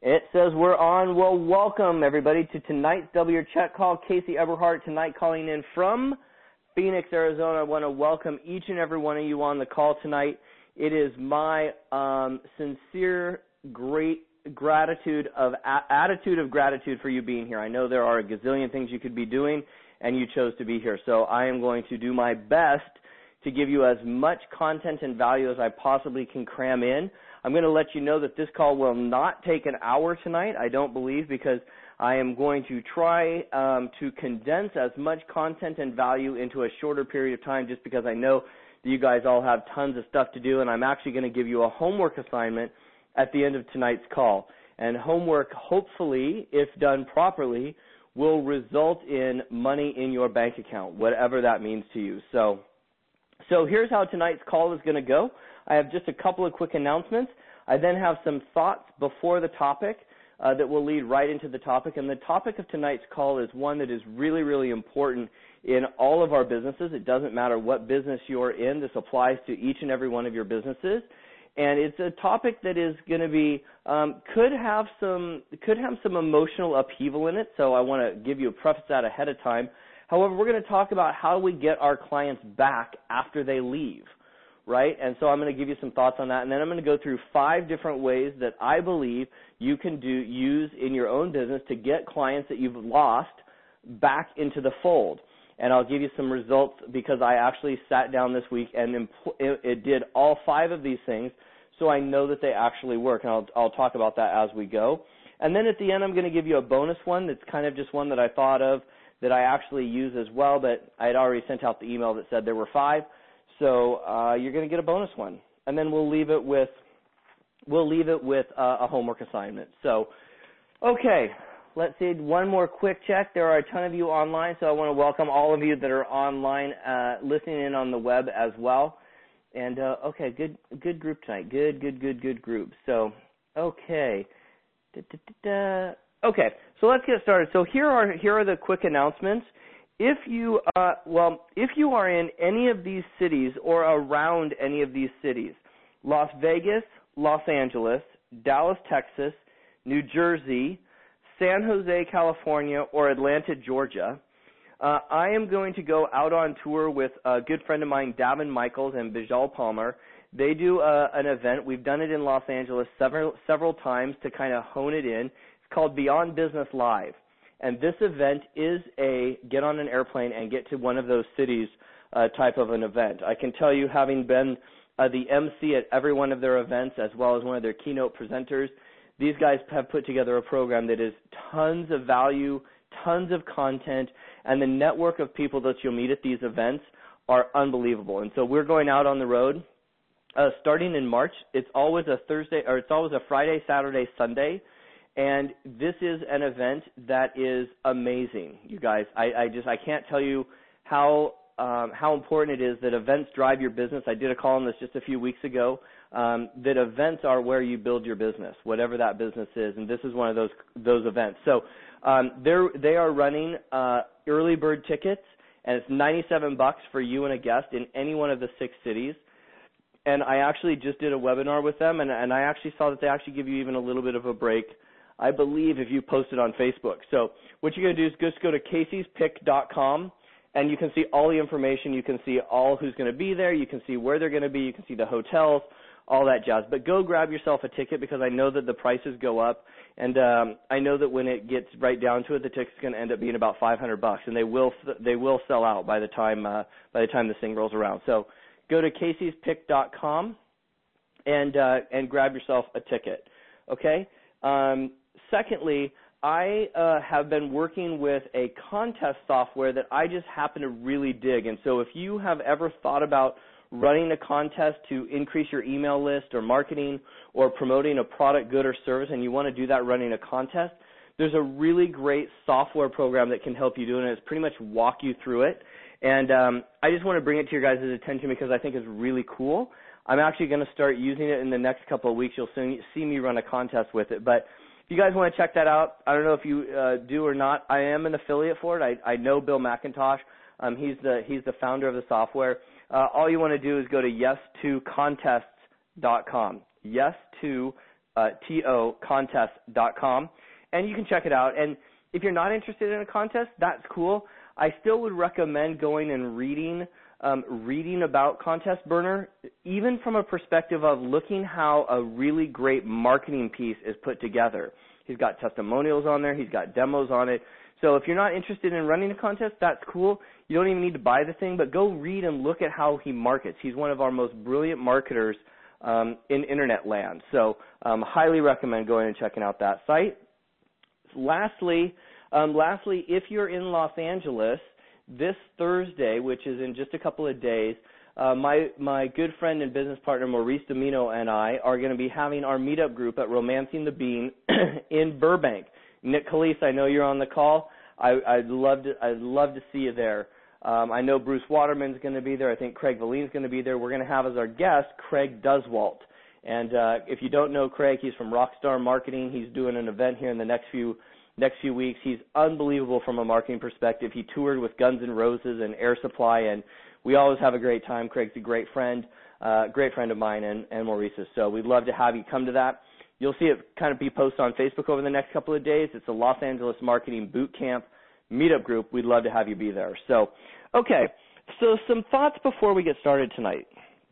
It says we're on. Well, welcome everybody to tonight's Double Your Check call. Casey Eberhardt tonight calling in from Phoenix, Arizona. I want to welcome each and every one of you on the call tonight. It is my sincere, great attitude of gratitude for you being here. I know there are a gazillion things you could be doing, and you chose to be here. So I am going to do my best to give you as much content and value as I possibly can cram in. I'm going to let you know that this call will not take an hour tonight, I don't believe, because I am going to try to condense as much content and value into a shorter period of time, just because I know that you guys all have tons of stuff to do, and I'm actually going to give you a homework assignment at the end of tonight's call. And homework, hopefully, if done properly, will result in money in your bank account, whatever that means to you. So here's how tonight's call is going to go. I have just a couple of quick announcements. I then have some thoughts before the topic that will lead right into the topic. And the topic of tonight's call is one that is really, really important in all of our businesses. It doesn't matter what business you're in. This applies to each and every one of your businesses. And it's a topic that is going to be could have some emotional upheaval in it. So I want to give you a preface that ahead of time. However, we're going to talk about how we get our clients back after they leave, right? And so I'm going to give you some thoughts on that, and then I'm going to go through 5 different ways that I believe you can use in your own business to get clients that you've lost back into the fold. And I'll give you some results because I actually sat down this week and it did all 5 of these things, so I know that they actually work, and I'll talk about that as we go. And then at the end, I'm going to give you a bonus one that's kind of just one that I thought of that I actually use as well, but I had already sent out the email that said there were 5. So you're going to get a bonus one, and then we'll leave it with a homework assignment. So, okay, let's see one more quick check. There are a ton of you online, so I want to welcome all of you that are online, listening in on the web as well. And okay, good group tonight. Good group. So, okay. Okay, so let's get started. So here are the quick announcements. If you are in any of these cities or around any of these cities, Las Vegas, Los Angeles, Dallas, Texas, New Jersey, San Jose, California, or Atlanta, Georgia, I am going to go out on tour with a good friend of mine, Davin Michaels and Bijal Palmer. They do an event. We've done it in Los Angeles several times to kind of hone it in. It's called Beyond Business Live. And this event is a get on an airplane and get to one of those cities type of an event. I can tell you, having been the MC at every one of their events as well as one of their keynote presenters, these guys have put together a program that is tons of value, tons of content, and the network of people that you'll meet at these events are unbelievable. And so we're going out on the road starting in March. It's always a Friday, Saturday, Sunday. And this is an event that is amazing, you guys. I can't tell you how important it is that events drive your business. I did a call on this just a few weeks ago, that events are where you build your business, whatever that business is, and this is one of those events. So they are running early bird tickets, and it's $97 for you and a guest in any one of the 6 cities. And I actually just did a webinar with them, and I actually saw that they actually give you even a little bit of a break, I believe, if you post it on Facebook. So what you're going to do is just go to Casey'sPick.com, and you can see all the information. You can see all who's going to be there. You can see where they're going to be. You can see the hotels, all that jazz. But go grab yourself a ticket, because I know that the prices go up, and I know that when it gets right down to it, the ticket's going to end up being about $500, and they will sell out by the time this thing rolls around. So go to Casey'sPick.com and grab yourself a ticket. Okay. Secondly, I have been working with a contest software that I just happen to really dig. And so if you have ever thought about running a contest to increase your email list or marketing or promoting a product, good, or service, and you want to do that running a contest, there's a really great software program that can help you do it, and it's pretty much walk you through it. And I just want to bring it to your guys' attention because I think it's really cool. I'm actually going to start using it in the next couple of weeks. You'll soon see me run a contest with it. But if you guys want to check that out, I don't know if you do or not. I am an affiliate for it. I know Bill McIntosh. He's the founder of the software. All you want to do is go to yes2contests.com. Yes2 tocontest.com, and you can check it out. And if you're not interested in a contest, that's cool. I still would recommend going and reading about Contest Burner, even from a perspective of looking how a really great marketing piece is put together. He's got testimonials on there. He's got demos on it. So if you're not interested in running a contest, that's cool. You don't even need to buy the thing, but go read and look at how he markets. He's one of our most brilliant marketers in internet land. So highly recommend going and checking out that site. Lastly, if you're in Los Angeles, this Thursday, which is in just a couple of days, my good friend and business partner Maurice Domino and I are going to be having our meetup group at Romancing the Bean in Burbank. Nick Calise, I know you're on the call. I'd love to see you there. I know Bruce Waterman's going to be there. I think Craig Valine's going to be there. We're going to have as our guest Craig Duswalt. And if you don't know Craig, he's from Rockstar Marketing. He's doing an event here in the next few weeks. He's unbelievable from a marketing perspective. He toured with Guns N' Roses and Air Supply, and we always have a great time. Craig's a great friend of mine and Maurice's. So we'd love to have you come to that. You'll see it kind of be posted on Facebook over the next couple of days. It's a Los Angeles Marketing Boot Camp meetup group. We'd love to have you be there. So, okay. So some thoughts before we get started tonight.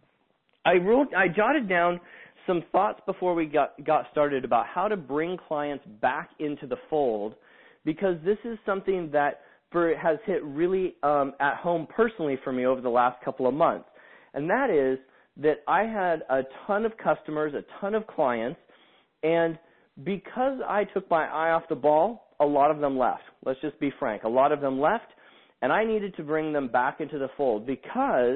I jotted down some thoughts before we got started about how to bring clients back into the fold, because this is something that has hit really at home personally for me over the last couple of months. And that is that I had a ton of customers, a ton of clients, and because I took my eye off the ball, a lot of them left. Let's just be frank. A lot of them left, and I needed to bring them back into the fold because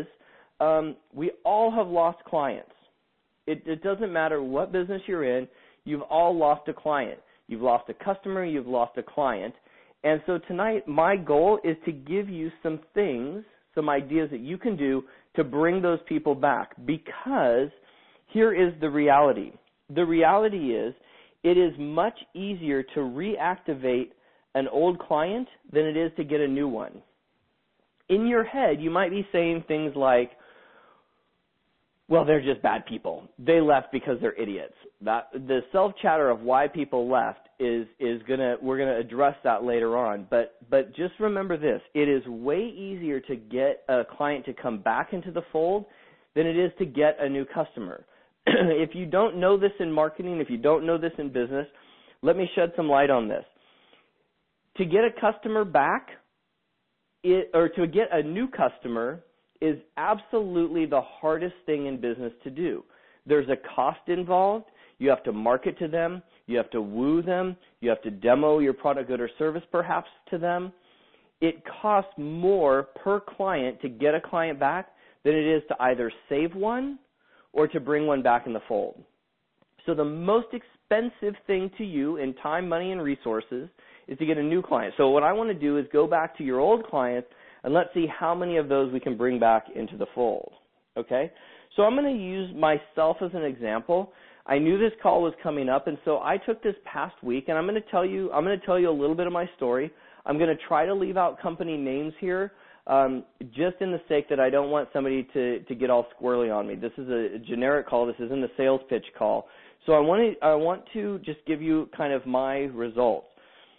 we all have lost clients. It doesn't matter what business you're in. You've all lost a client. You've lost a customer. You've lost a client. And so tonight, my goal is to give you some things, some ideas that you can do to bring those people back, because here is the reality. The reality is it is much easier to reactivate an old client than it is to get a new one. In your head, you might be saying things like, well, they're just bad people. They left because they're idiots. The self-chatter of why people left we're gonna address that later on. But just remember this: it is way easier to get a client to come back into the fold than it is to get a new customer. If you don't know this in marketing, if you don't know this in business, let me shed some light on this. To get a customer back, or to get a new customer, is absolutely the hardest thing in business to do. There's a cost involved. You have to market to them. You have to woo them. You have to demo your product, good, or service perhaps to them. It costs more per client to get a client back than it is to either save one or to bring one back in the fold. So the most expensive thing to you in time, money, and resources is to get a new client. So what I want to do is go back to your old clients and let's see how many of those we can bring back into the fold. Okay? So I'm going to use myself as an example. I knew this call was coming up, and so I took this past week, and I'm going to tell you a little bit of my story. I'm going to try to leave out company names here, just in the sake that I don't want somebody to get all squirrely on me. This is a generic call. This isn't a sales pitch call. So I want to just give you kind of my results.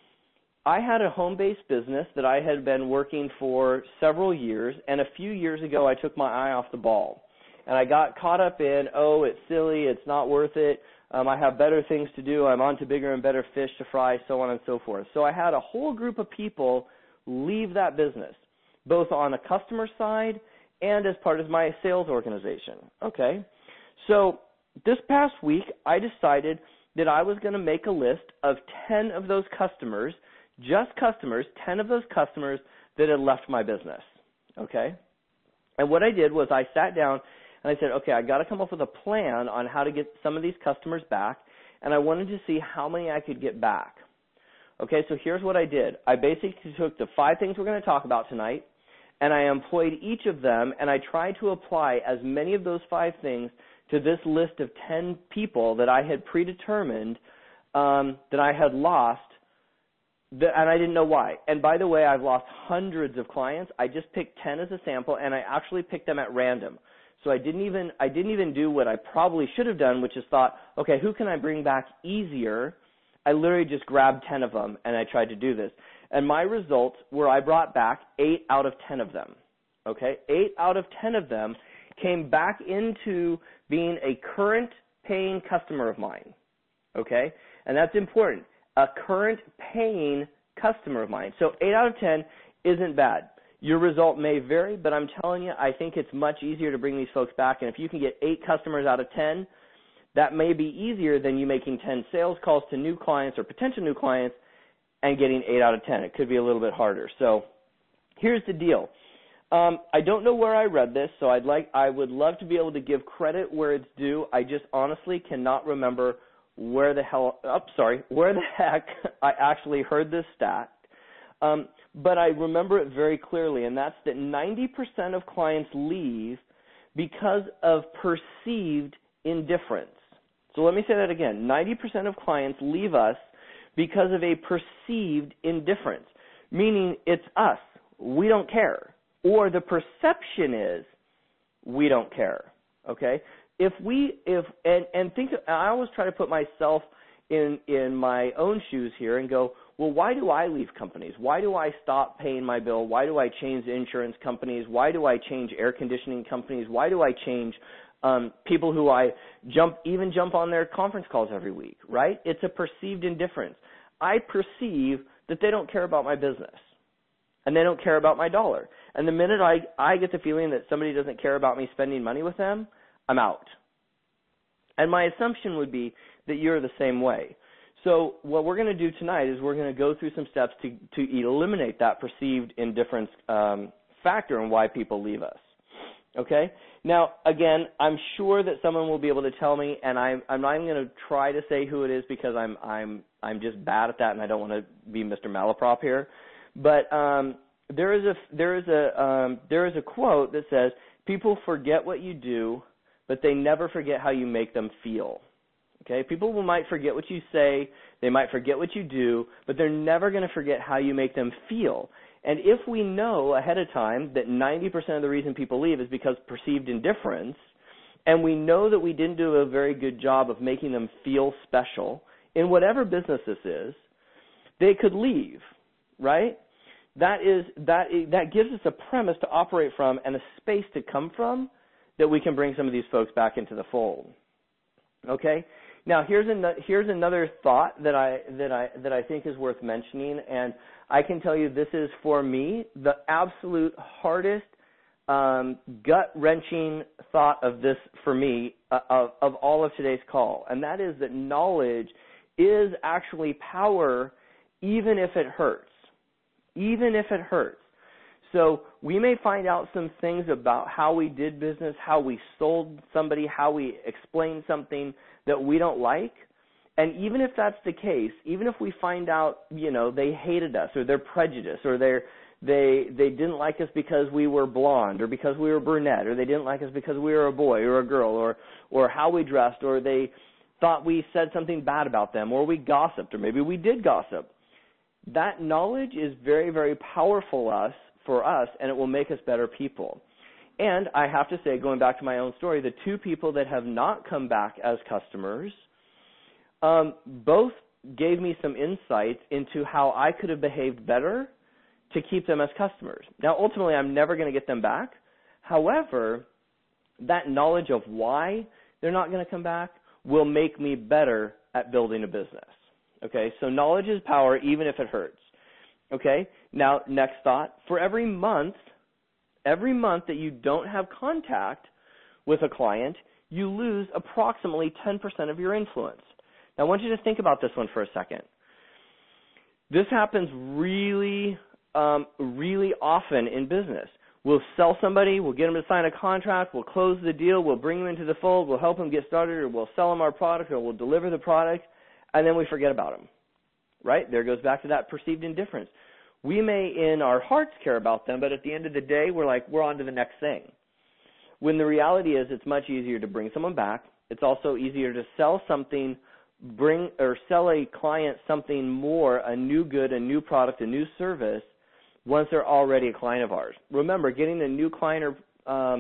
I had a home-based business that I had been working for several years, and a few years ago I took my eye off the ball. And I got caught up in, it's silly, it's not worth it, I have better things to do, I'm on to bigger and better fish to fry, so on and so forth. So I had a whole group of people leave that business, both on the customer side and as part of my sales organization. Okay? So this past week I decided that I was going to make a list of 10 of those customers, just customers, 10 of those customers that had left my business. Okay? And what I did was I sat down and I said, okay, I got to come up with a plan on how to get some of these customers back, and I wanted to see how many I could get back. Okay, so here's what I did. I basically took the 5 things we're going to talk about tonight, and I employed each of them, and I tried to apply as many of those 5 things to this list of 10 people that I had predetermined that I had lost, and I didn't know why. And by the way, I've lost hundreds of clients. I just picked 10 as a sample, and I actually picked them at random. So I didn't even do what I probably should have done, which is thought, okay, who can I bring back easier? I literally just grabbed 10 of them and I tried to do this. And my results were I brought back 8 out of 10 of them. Okay? 8 out of 10 of them came back into being a current paying customer of mine. Okay? And that's important. A current paying customer of mine. So 8 out of 10 isn't bad. Your result may vary, but I'm telling you, I think it's much easier to bring these folks back. And if you can get 8 customers out of 10, that may be easier than you making 10 sales calls to new clients or potential new clients and getting 8 out of 10. It could be a little bit harder. So here's the deal. I don't know where I read this, so I would love to be able to give credit where it's due. I just honestly cannot remember where the heck I actually heard this stat. But I remember it very clearly, and that's that 90% of clients leave because of perceived indifference. So let me say that again. 90% of clients leave us because of a perceived indifference, meaning it's us. We don't care. Or the perception is we don't care. Okay? I always try to put myself in my own shoes here and go, well, why do I leave companies? Why do I stop paying my bill? Why do I change insurance companies? Why do I change air conditioning companies? Why do I change people who I jump on their conference calls every week, right? It's a perceived indifference. I perceive that they don't care about my business and they don't care about my dollar. And the minute I get the feeling that somebody doesn't care about me spending money with them, I'm out. And my assumption would be that you're the same way. So what we're going to do tonight is we're going to go through some steps to eliminate that perceived indifference factor and why people leave us. Okay? Now, again, I'm sure that someone will be able to tell me, and I'm not even going to try to say who it is because I'm just bad at that, and I don't want to be Mr. Malaprop here. But there is a quote that says, "People forget what you do, but they never forget how you make them feel." Okay? People might forget what you say, they might forget what you do, but they're never going to forget how you make them feel. And if we know ahead of time that 90% of the reason people leave is because perceived indifference, and we know that we didn't do a very good job of making them feel special in whatever business this is, they could leave, right? That gives us a premise to operate from and a space to come from that we can bring some of these folks back into the fold. Okay? Now here's another thought that I think is worth mentioning, and I can tell you this is for me the absolute hardest gut-wrenching thought of this for me of all of today's call, and that is that knowledge is actually power, even if it hurts. Even if it hurts. So we may find out some things about how we did business, how we sold somebody, how we explained something that we don't like. And even if that's the case, even if we find out, they hated us or they're prejudiced or they didn't like us because we were blonde or because we were brunette or they didn't like us because we were a boy or a girl or how we dressed or they thought we said something bad about them or we gossiped or maybe we did gossip. That knowledge is very, very powerful for us, and it will make us better people. And I have to say, going back to my own story, the 2 people that have not come back as customers both gave me some insights into how I could have behaved better to keep them as customers. Now, ultimately, I'm never going to get them back. However, that knowledge of why they're not going to come back will make me better at building a business. Okay, so knowledge is power even if it hurts. Okay, now next thought. For every month that you don't have contact with a client, you lose approximately 10% of your influence. Now I want you to think about this one for a second. This happens really, really often in business. We'll sell somebody, we'll get them to sign a contract, we'll close the deal, we'll bring them into the fold, we'll help them get started, or we'll sell them our product, or we'll deliver the product, and then we forget about them, right? There goes back to that perceived indifference. We may in our hearts care about them, but at the end of the day, we're on to the next thing. When the reality is it's much easier to bring someone back. It's also easier to sell something, sell a client something more, a new good, a new product, a new service, once they're already a client of ours. Remember, getting a new client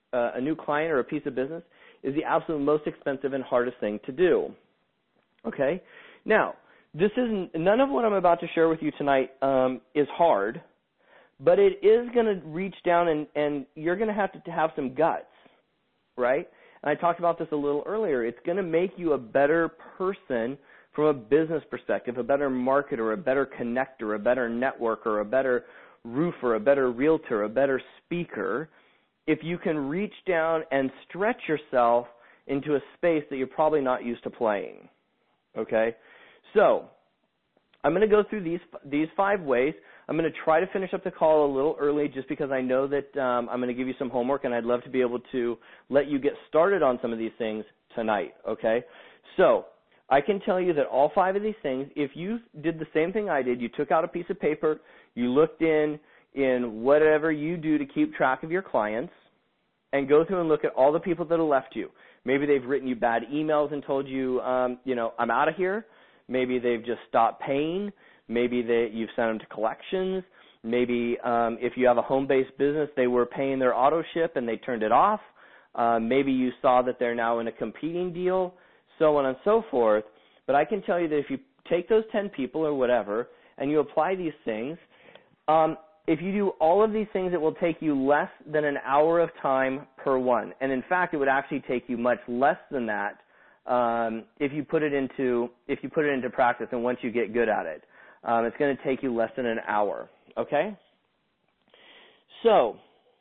a new client or a piece of business is the absolute most expensive and hardest thing to do. Okay? Now, none of what I'm about to share with you tonight is hard, but it is going to reach down and you're going to have some guts, right? And I talked about this a little earlier. It's going to make you a better person from a business perspective, a better marketer, a better connector, a better networker, a better roofer, a better realtor, a better speaker, if you can reach down and stretch yourself into a space that you're probably not used to playing. Okay? So, I'm going to go through these 5 ways. I'm going to try to finish up the call a little early just because I know that I'm going to give you some homework, and I'd love to be able to let you get started on some of these things tonight, okay? So I can tell you that all 5 of these things, if you did the same thing I did, you took out a piece of paper, you looked in whatever you do to keep track of your clients, and go through and look at all the people that have left you. Maybe they've written you bad emails and told you, I'm out of here. Maybe they've just stopped paying. Maybe you've sent them to collections. Maybe if you have a home-based business, they were paying their auto ship and they turned it off. Maybe you saw that they're now in a competing deal, so on and so forth. But I can tell you that if you take those 10 people or whatever and you apply these things, if you do all of these things, it will take you less than an hour of time per one. And in fact, it would actually take you much less than that if you put it into practice and once you get good at it. It's going to take you less than an hour. Okay? So,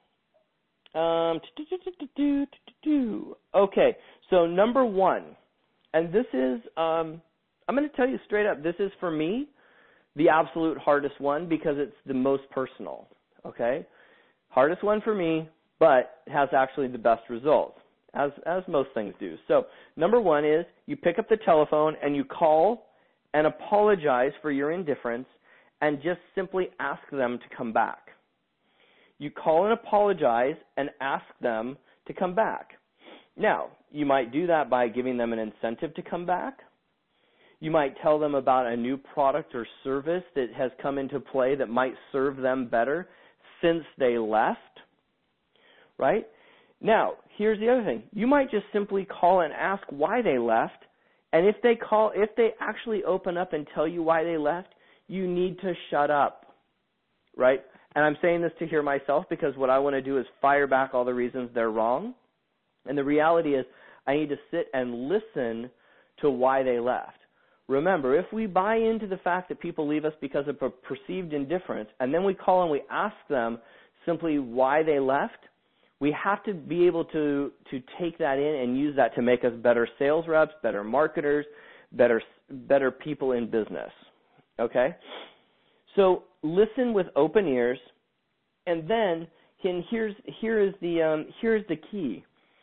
okay. So number 1, and this is, I'm going to tell you straight up, this is for me the absolute hardest one because it's the most personal. Okay? Hardest one for me, but has actually the best results, as most things do. So number 1 is you pick up the telephone and you call and apologize for your indifference and just simply ask them to come back. You call and apologize and ask them to come back. Now, you might do that by giving them an incentive to come back. You might tell them about a new product or service that has come into play that might serve them better since they left, right? Now, here's the other thing. You might just simply call and ask why they left, and if they actually open up and tell you why they left, you need to shut up, right? And I'm saying this to hear myself because what I want to do is fire back all the reasons they're wrong. And the reality is I need to sit and listen to why they left. Remember, if we buy into the fact that people leave us because of a perceived indifference, and then we call and we ask them simply why they left, we have to be able to take that in and use that to make us better sales reps, better marketers, better people in business. Okay? So listen with open ears, and then here is the key.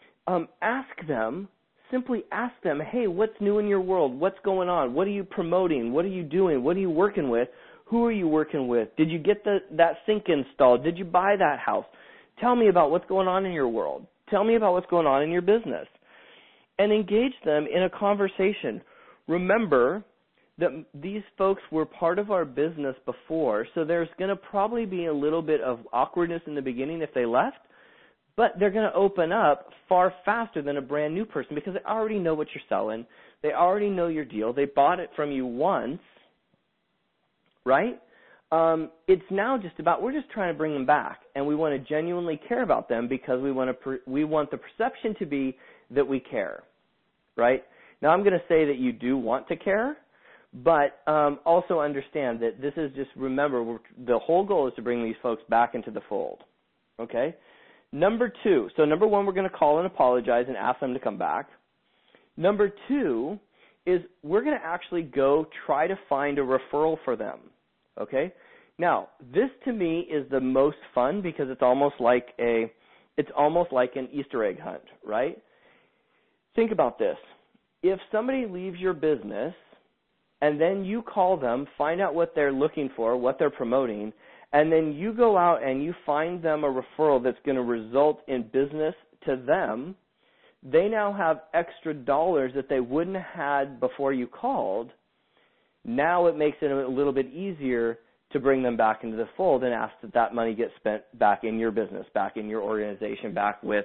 Simply ask them, hey, what's new in your world? What's going on? What are you promoting? What are you doing? What are you working with? Who are you working with? Did you get that sink installed? Did you buy that house? Tell me about what's going on in your world. Tell me about what's going on in your business. And engage them in a conversation. Remember that these folks were part of our business before, so there's going to probably be a little bit of awkwardness in the beginning if they left, but they're going to open up far faster than a brand new person because they already know what you're selling. They already know your deal. They bought it from you once, right? It's now just about we're just trying to bring them back, and we want to genuinely care about them because we want the perception to be that we care, right? Now, I'm going to say that you do want to care, but also understand that this is just, remember, the whole goal is to bring these folks back into the fold, okay? Number 2, so number 1, we're going to call and apologize and ask them to come back. Number 2 is we're going to actually go try to find a referral for them, okay? Now, this to me is the most fun because it's almost like an Easter egg hunt, right? Think about this. If somebody leaves your business and then you call them, find out what they're looking for, what they're promoting, and then you go out and you find them a referral that's going to result in business to them, they now have extra dollars that they wouldn't have had before you called. Now it makes it a little bit easier to bring them back into the fold and ask that money gets spent back in your business, back in your organization, back with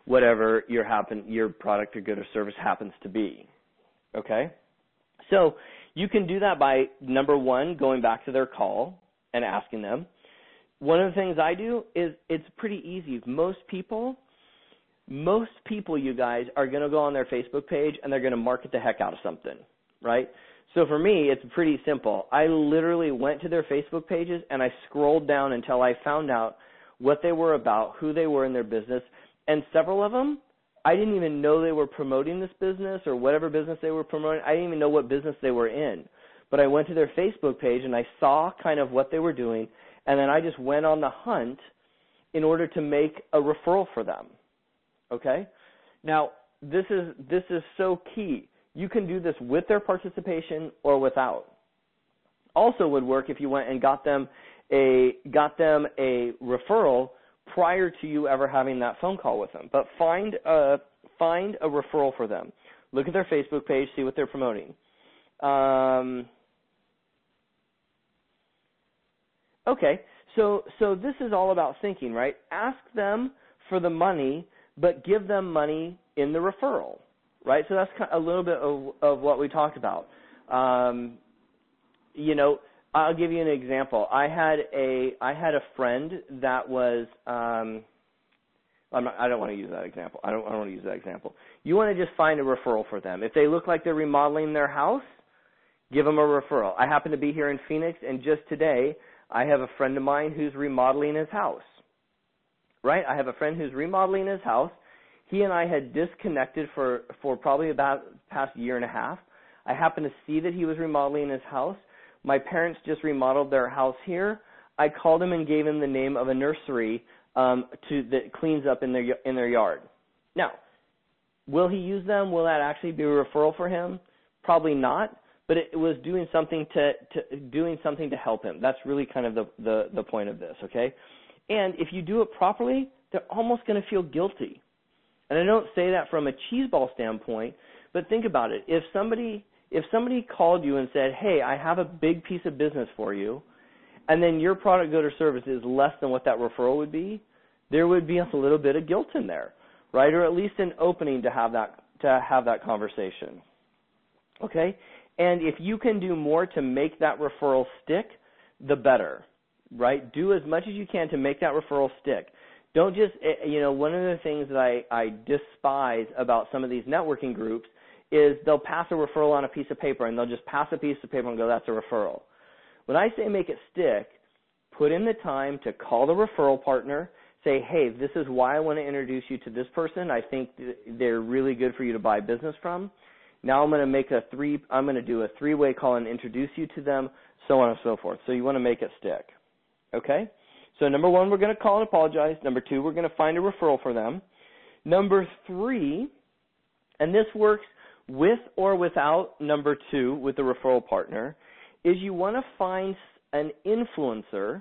whatever your product or good or service happens to be. Okay? So you can do that by, number one, going back to their call and asking them. One of the things I do is it's pretty easy. Most people, you guys, are going to go on their Facebook page and they're going to market the heck out of something, right? So for me, it's pretty simple. I literally went to their Facebook pages and I scrolled down until I found out what they were about, who they were in their business, and several of them, I didn't even know they were promoting this business or whatever business they were promoting. I didn't even know what business they were in. But I went to their Facebook page and I saw kind of what they were doing, and then I just went on the hunt in order to make a referral for them. Okay? Now, this is so key. You can do this with their participation or without. Also would work if you went and got them a referral prior to you ever having that phone call with them. But find a referral for them. Look at their Facebook page, see what they're promoting. Okay, so this is all about thinking, right? Ask them for the money, but give them money in the referral, right? So that's kind of a little bit of what we talked about. I'll give you an example. I had a friend that was I don't want to use that example. I don't want to use that example. You want to just find a referral for them. If they look like they're remodeling their house, give them a referral. I happen to be here in Phoenix, and just today I have a friend of mine who's remodeling his house. Right? I have a friend who's remodeling his house. He and I had disconnected for probably about the past year and a half. I happened to see that he was remodeling his house. My parents just remodeled their house here. I called him and gave him the name of a nursery that cleans up in their yard. Now, will he use them? Will that actually be a referral for him? Probably not. But it was doing something to help him. That's really kind of the point of this. Okay. And if you do it properly, they're almost going to feel guilty. And I don't say that from a cheeseball standpoint, but think about it. If somebody called you and said, hey, I have a big piece of business for you, and then your product, good, or service is less than what that referral would be, there would be a little bit of guilt in there, right? Or at least an opening to have that conversation. Okay? And if you can do more to make that referral stick, the better. Right? Do as much as you can to make that referral stick. Don't just, one of the things that I despise about some of these networking groups is they'll pass a referral on a piece of paper, and they'll just pass a piece of paper and go, that's a referral. When I say make it stick, put in the time to call the referral partner, say, hey, this is why I want to introduce you to this person. I think they're really good for you to buy business from. Now I'm going to do a three-way call and introduce you to them, so on and so forth. So you want to make it stick. Okay? So number one, we're going to call and apologize. Number two, we're going to find a referral for them. Number three, and this works with or without number two with the referral partner, is you want to find an influencer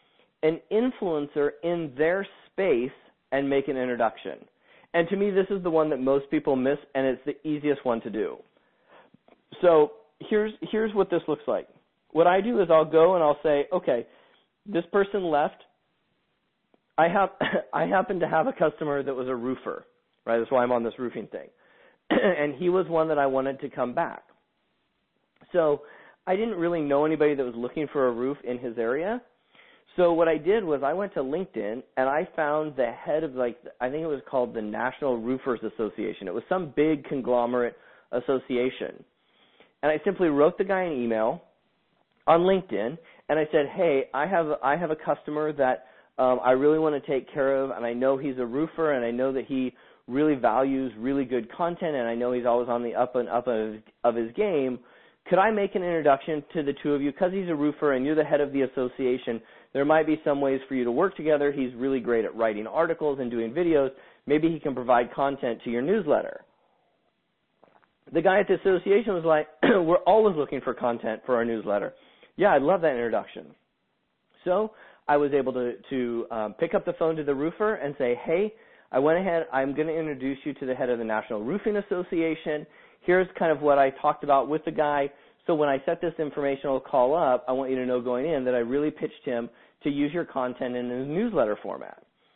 in their space and make an introduction. And to me, this is the one that most people miss, and it's the easiest one to do. So here's what this looks like. What I do is I'll go and I'll say, okay, this person left. I happen to have a customer that was a roofer, right? That's why I'm on this roofing thing. And he was one that I wanted to come back. So I didn't really know anybody that was looking for a roof in his area. So what I did was I went to LinkedIn and I found the head of I think it was called the National Roofers Association. It was some big conglomerate association. And I simply wrote the guy an email on LinkedIn, and I said, hey, I have a customer that I really want to take care of, and I know he's a roofer, and I know that he really values really good content, and I know he's always on the up and up of his game. Could I make an introduction to the two of you? Because he's a roofer and you're the head of the association, there might be some ways for you to work together. He's really great at writing articles and doing videos. Maybe he can provide content to your newsletter. The guy at the association was like, we're always looking for content for our newsletter. Yeah, I'd love that introduction. So I was able to pick up the phone to the roofer and say, hey, I went ahead, I'm going to introduce you to the head of the National Roofing Association. Here's kind of what I talked about with the guy. So when I set this informational call up, I want you to know going in that I really pitched him to use your content in his newsletter format.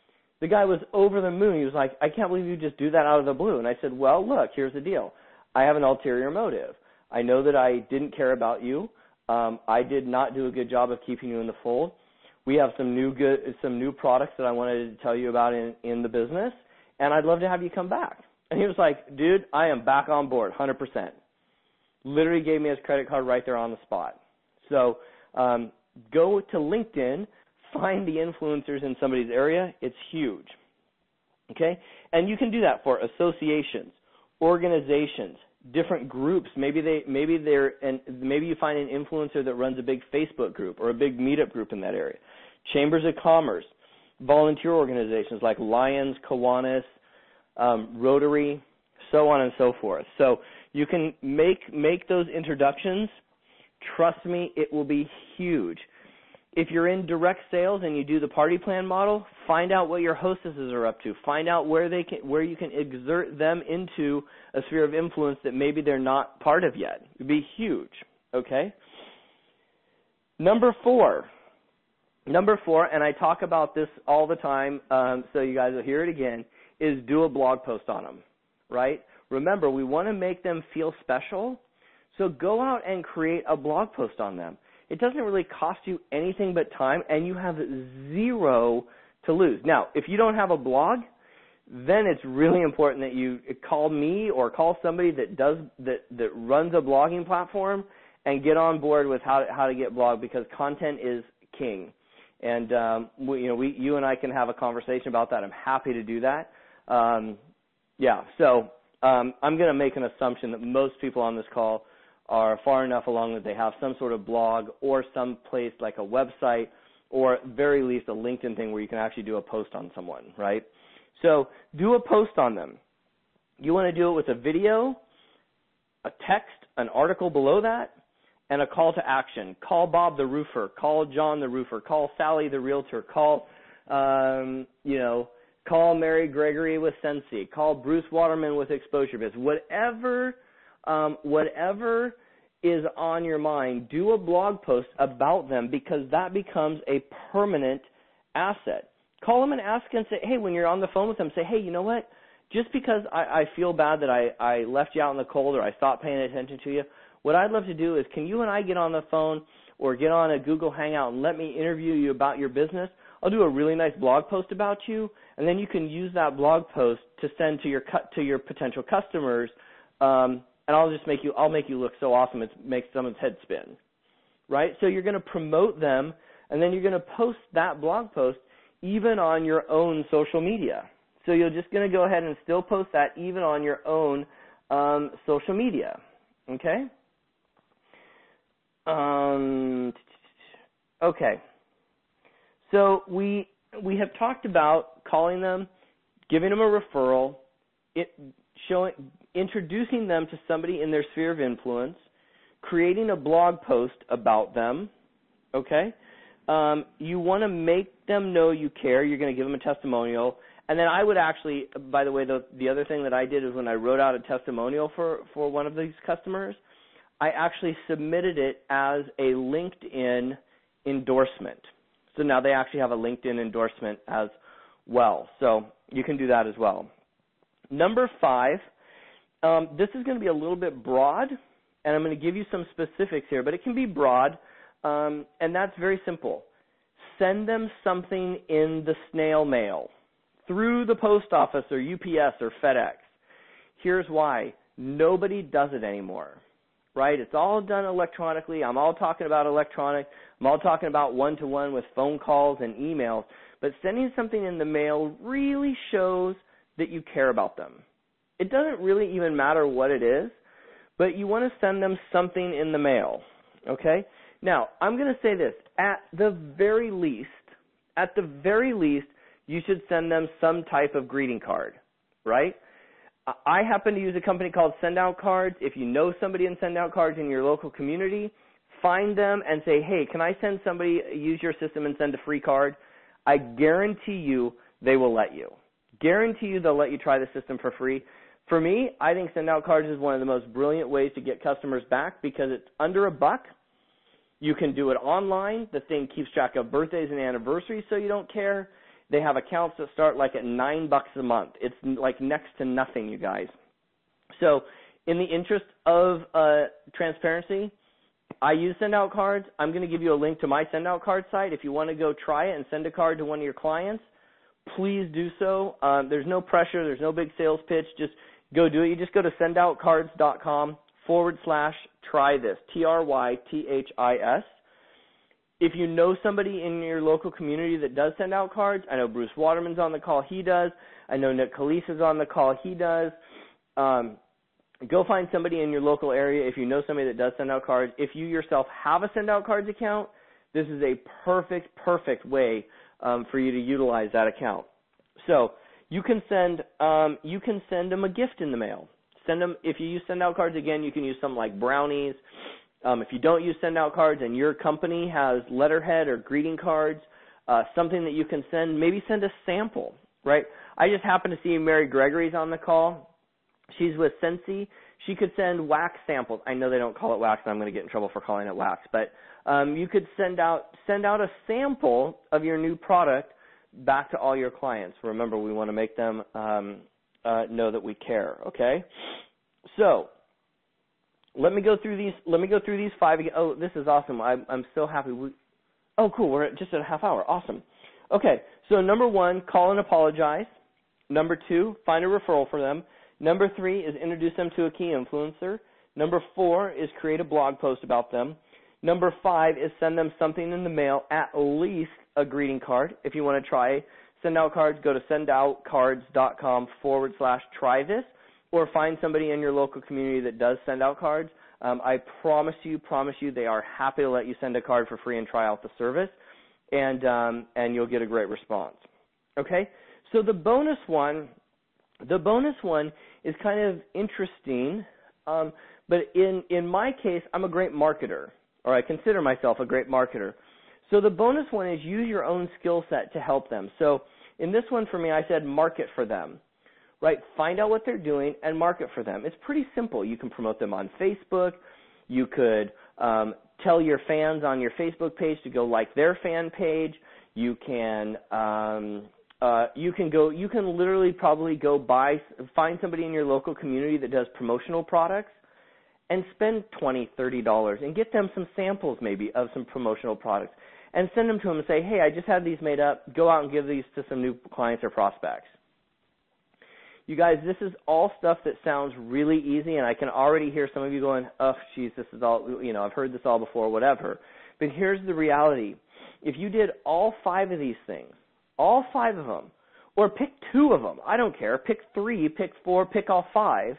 The guy was over the moon. He was like, I can't believe you just do that out of the blue. And I said, well, look, here's the deal. I have an ulterior motive. I know that I didn't care about you. I did not do a good job of keeping you in the fold. We have some new products that I wanted to tell you about in the business, and I'd love to have you come back. And he was like, dude, I am back on board, 100%. Literally gave me his credit card right there on the spot. So go to LinkedIn, find the influencers in somebody's area. It's huge. Okay? And you can do that for associations, organizations, different groups. Maybe you find an influencer that runs a big Facebook group or a big meetup group in that area. Chambers of commerce, volunteer organizations like Lions, Kiwanis, Rotary, so on and so forth. So you can make those introductions. Trust me, it will be huge. If you're in direct sales and you do the party plan model, find out what your hostesses are up to. Find out where you can exert them into a sphere of influence that maybe they're not part of yet. It would be huge, okay? Number four, and I talk about this all the time, so you guys will hear it again, is do a blog post on them, right? Remember, we want to make them feel special, so go out and create a blog post on them. It doesn't really cost you anything but time, and you have zero to lose. Now, if you don't have a blog, then it's really important that you call me or call somebody that runs a blogging platform and get on board with how to get blog, because content is king. And you and I can have a conversation about that. I'm happy to do that. I'm going to make an assumption that most people on this call are far enough along that they have some sort of blog or some place like a website, or at very least a LinkedIn thing where you can actually do a post on someone, right? So do a post on them. You want to do it with a video, a text, an article below that, and a call to action. Call Bob the roofer. Call John the roofer. Call Sally the realtor. Call Mary Gregory with Sensi. Call Bruce Waterman with Exposure Biz. Whatever is on your mind, do a blog post about them, because that becomes a permanent asset. Call them and ask and say, hey, when you're on the phone with them, say, hey, you know what? Just because I feel bad that I left you out in the cold or I stopped paying attention to you, what I'd love to do is, can you and I get on the phone or get on a Google Hangout and let me interview you about your business? I'll do a really nice blog post about you, and then you can use that blog post to send to your potential customers. And I'll make you look so awesome it makes someone's head spin, right? So you're going to promote them, and then you're going to post that blog post even on your own social media. So you're just going to go ahead and still post that even on your own social media, okay? Okay. So we have talked about calling them, giving them a referral, introducing them to somebody in their sphere of influence, creating a blog post about them, okay? You want to make them know you care. You're going to give them a testimonial. And then I would actually, by the way, the other thing that I did is when I wrote out a testimonial for one of these customers, I actually submitted it as a LinkedIn endorsement. So now they actually have a LinkedIn endorsement as well. So you can do that as well. Number 5, this is going to be a little bit broad, and I'm going to give you some specifics here, but it can be broad, and that's very simple. Send them something in the snail mail through the post office or UPS or FedEx. Here's why. Nobody does it anymore, right? It's all done electronically. I'm all talking about electronic. I'm all talking about one-to-one with phone calls and emails. But sending something in the mail really shows that you care about them. It doesn't really even matter what it is, but you want to send them something in the mail, okay? Now, I'm going to say this. At the very least, you should send them some type of greeting card, right? I happen to use a company called Send Out Cards. If you know somebody in Send Out Cards in your local community, find them and say, hey, can I send somebody, use your system and send a free card? I guarantee you they will let you. Guarantee you they'll let you try the system for free. For me, I think Send Out Cards is one of the most brilliant ways to get customers back because it's under $1. You can do it online. The thing keeps track of birthdays and anniversaries so you don't care. They have accounts that start like at $9 a month. It's like next to nothing, you guys. So in the interest of transparency, I use send out cards. I'm going to give you a link to my send out card site. If you want to go try it and send a card to one of your clients, please do so. There's no pressure. There's no big sales pitch. Just go do it. You just go to sendoutcards.com/try this, TRYTHIS. If you know somebody in your local community that does send out cards, I know Bruce Waterman's on the call. He does. I know Nick Calise is on the call. He does. Go find somebody in your local area if you know somebody that does send out cards. If you yourself have a send out cards account, this is a perfect way for you to utilize that account. So you can send them a gift in the mail. Send them, if you use send out cards, again, you can use something like brownies. If you don't use send out cards and your company has letterhead or greeting cards, something that you can send, maybe send a sample, right? I just happened to see Mary Gregory's on the call. She's with Scentsy. She could send wax samples. I know they don't call it wax, and I'm going to get in trouble for calling it wax, but you could send out a sample of your new product back to all your clients. Remember, we want to make them know that we care. Okay, so let me go through these. Let me go through these 5 again. Oh, this is awesome. I'm so happy. Oh, cool. We're just at a half hour. Awesome. Okay, so number 1, call and apologize. Number 2, find a referral for them. Number 3 is introduce them to a key influencer. Number 4 is create a blog post about them. Number 5 is send them something in the mail, at least a greeting card. If you want to try send out cards, go to sendoutcards.com/try this, or find somebody in your local community that does send out cards. I promise you, they are happy to let you send a card for free and try out the service, and you'll get a great response. Okay, so the bonus one is kind of interesting, but in my case, I'm a great marketer, or I consider myself a great marketer. So the bonus one is use your own skill set to help them. So in this one for me, I said market for them, right? Find out what they're doing and market for them. It's pretty simple. You can promote them on Facebook. You could tell your fans on your Facebook page to go like their fan page. You can literally probably go find somebody in your local community that does promotional products and spend $20, $30 and get them some samples maybe of some promotional products and send them to them and say, hey, I just had these made up. Go out and give these to some new clients or prospects. You guys, this is all stuff that sounds really easy, and I can already hear some of you going, oh, geez, this is all, I've heard this all before, whatever. But here's the reality. If you did all 5 of these things, all 5 of them, or pick 2 of them, I don't care, pick 3, pick 4, pick all 5.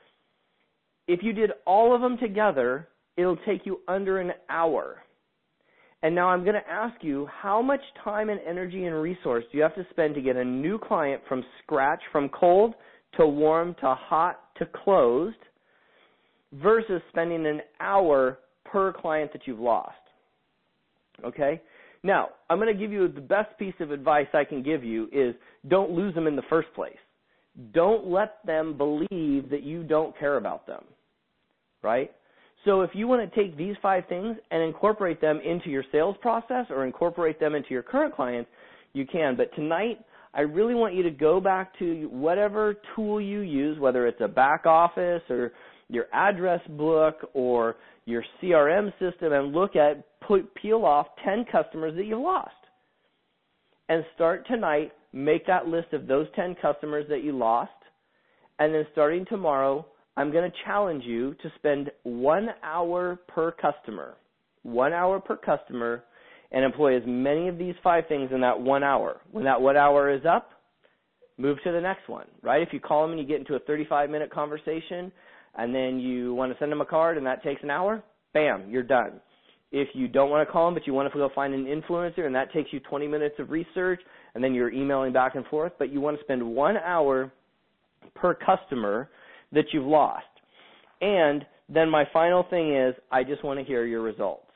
If you did all of them together, it'll take you under an hour. And now I'm going to ask you, how much time and energy and resource do you have to spend to get a new client from scratch, from cold to warm to hot to closed, versus spending an hour per client that you've lost? Okay? Now, I'm going to give you the best piece of advice I can give you is don't lose them in the first place. Don't let them believe that you don't care about them, right? So if you want to take these 5 things and incorporate them into your sales process or incorporate them into your current clients, you can. But tonight, I really want you to go back to whatever tool you use, whether it's a back office or your address book or your CRM system, and peel off 10 customers that you lost. And start tonight, make that list of those 10 customers that you lost, and then starting tomorrow, I'm going to challenge you to spend 1 hour per customer, 1 hour per customer, and employ as many of these 5 things in that 1 hour. When that 1 hour is up, move to the next one, right? If you call them and you get into a 35-minute conversation and then you want to send them a card and that takes an hour, bam, you're done. If you don't want to call them but you want to go find an influencer and that takes you 20 minutes of research and then you're emailing back and forth, but you want to spend 1 hour per customer that you've lost. And then my final thing is I just want to hear your results.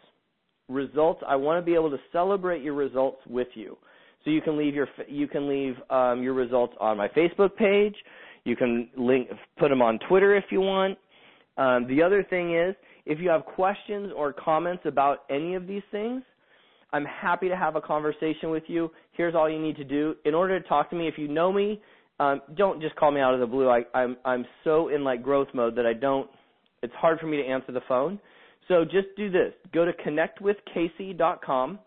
I want to be able to celebrate your results with you. So you can leave your results on my Facebook page. You can put them on Twitter if you want. The other thing is if you have questions or comments about any of these things, I'm happy to have a conversation with you. Here's all you need to do. In order to talk to me, if you know me, don't just call me out of the blue. I'm so in like growth mode that it's hard for me to answer the phone. So just do this. Go to connectwithcasey.com,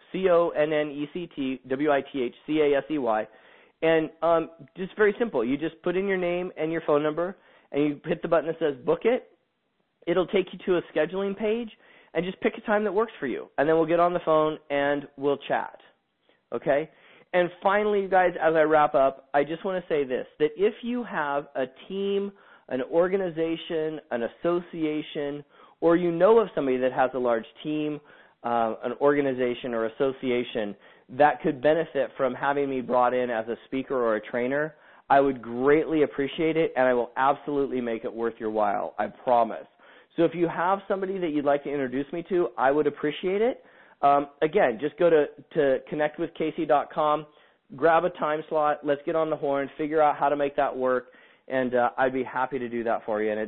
ConnectWithCasey, and just very simple. You just put in your name and your phone number, and you hit the button that says book it. It'll take you to a scheduling page, and just pick a time that works for you. And then we'll get on the phone and we'll chat. Okay? And finally, you guys, as I wrap up, I just want to say this, that if you have a team, an organization, an association, or you know of somebody that has a large team, an organization or association that could benefit from having me brought in as a speaker or a trainer, I would greatly appreciate it, and I will absolutely make it worth your while. I promise. So if you have somebody that you'd like to introduce me to, I would appreciate it. Again, just go to connectwithcasey.com, grab a time slot, let's get on the horn, figure out how to make that work, and I'd be happy to do that for you. And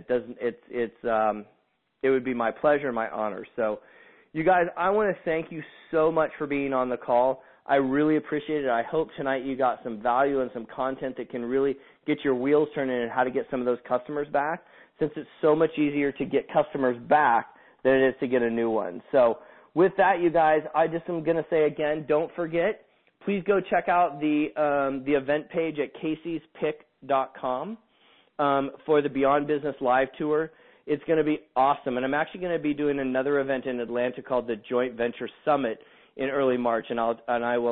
it would be my pleasure, my honor. So, you guys, I want to thank you so much for being on the call. I really appreciate it. I hope tonight you got some value and some content that can really get your wheels turning and how to get some of those customers back, since it's so much easier to get customers back than it is to get a new one. So with that, you guys, I just am going to say again, don't forget, please go check out the event page at Casey'sPick.com for the Beyond Business Live Tour. It's going to be awesome. And I'm actually going to be doing another event in Atlanta called the Joint Venture Summit in early March, and I'll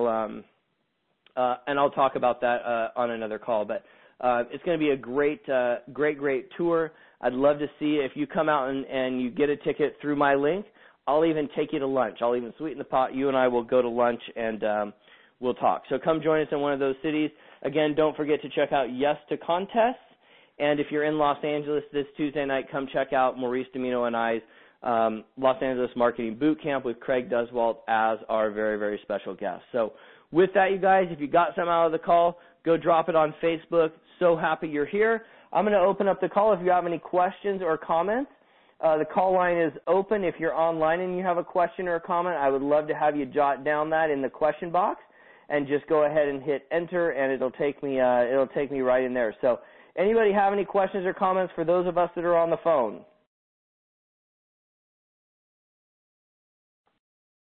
talk about that on another call. But it's going to be a great tour. I'd love to see if you come out and you get a ticket through my link. I'll even take you to lunch. I'll even sweeten the pot. You and I will go to lunch and we'll talk. So come join us in one of those cities. Again, don't forget to check out Yes to Contests. And if you're in Los Angeles this Tuesday night, come check out Maurice Domino and I's Los Angeles Marketing Boot Camp with Craig Duswalt as our very, very special guest. So with that, you guys, if you got some out of the call, go drop it on Facebook. So happy you're here. I'm going to open up the call if you have any questions or comments. The call line is open. If you're online and you have a question or a comment, I would love to have you jot down that in the question box and just go ahead and hit enter, and it'll take me right in there. So anybody have any questions or comments for those of us that are on the phone?